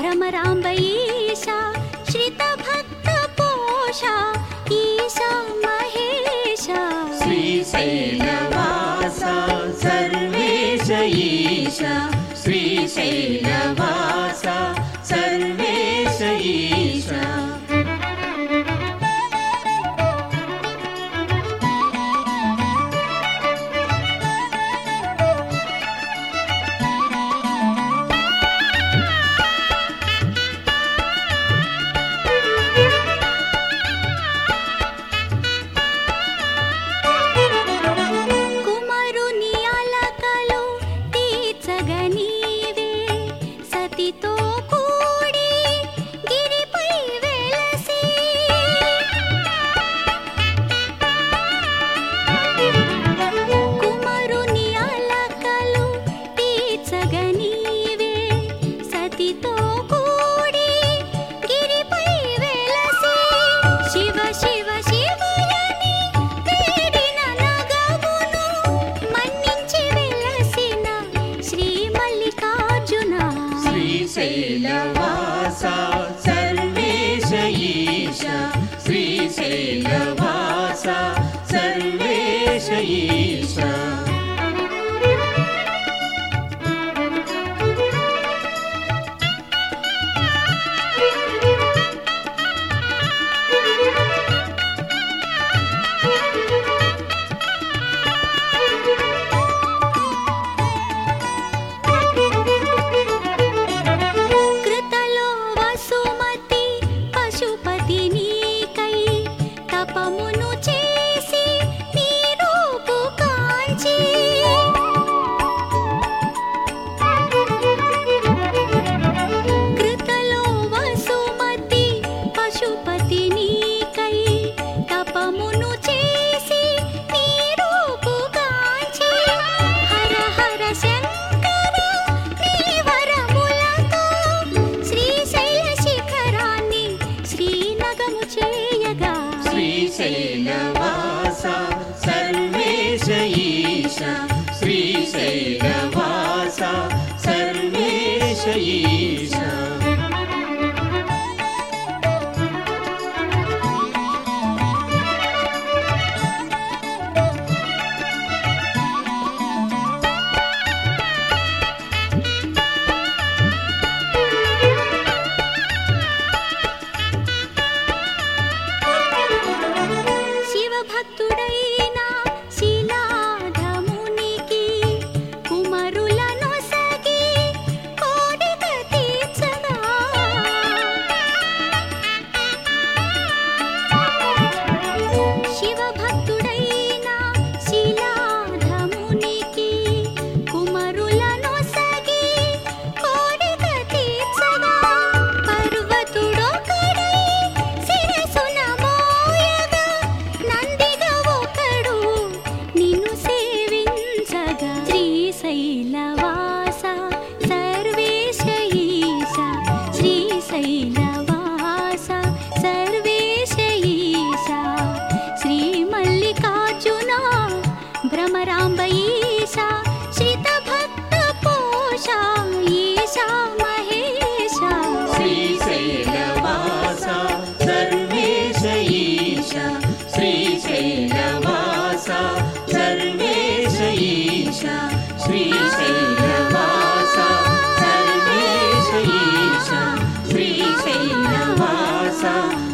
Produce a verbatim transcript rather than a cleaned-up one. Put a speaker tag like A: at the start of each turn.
A: భ్రమరాంబ ఈశా శ్రితభక్తపోషా ఈశా మహేశా
B: శ్రీశైలవాసా సర్వేశ ఈశా శ్రీశైలవాసా సర్వేశ ఈశా
A: సతితో కూడి గిరిపై వెలసి కుమరుని అలకలు తీర్చగనీవే సతితో కూడి గిరిపై వెలసి శివ శివ శివయని వేడిన నగమును మన్నించి వెలసిన శ్రీ మల్లికార్జున
B: శ్రీశైలవాసా సర్వేశ ఈశా శ్రీశైలవాసా సర్వేశ ఈశా
A: తపమును చేసి నీ రూపు కాంచి కృతలో వసుమతి పశుపతి నీకై తపమును చేసి నీ రూపు కాంచి హర హర శంకర నీ వరములతో శ్రీశైల శిఖరాన్ని శ్రీనగము చేయగా
B: శ్రీశైలవాసా సర్వేశ ఈశా శ్రీశైలవాసా సర్వేశ ఈశా
A: భక్తుడైన శిలాధమునికి కుమరులను సగి కోరిక తీర్చగా శివభక్తుడైన శిలాధమునికి కుమరులను సగి కోరిక తీర్చగా పర్వతుడొకడై శిరసున మోయగా నందిగా ఒకడు నిన్ను సేవించగా శ్రీశైలవాసా సర్వేశ ఈశా శ్రీశైలవాసా సర్వేశ ఈశా శ్రీ మల్లికార్జున భ్రమరాంబ ఈశా శ్రితభక్తపోషా ఈశా మహేశా
B: శ్రీశైలవాసా సర్వేశ ఈశా శ్రీశైలవాసా సర్వేశ ఈశా శ్రీశైలవాసా సర్వేశ ఈశా శ్రీశైలవాసా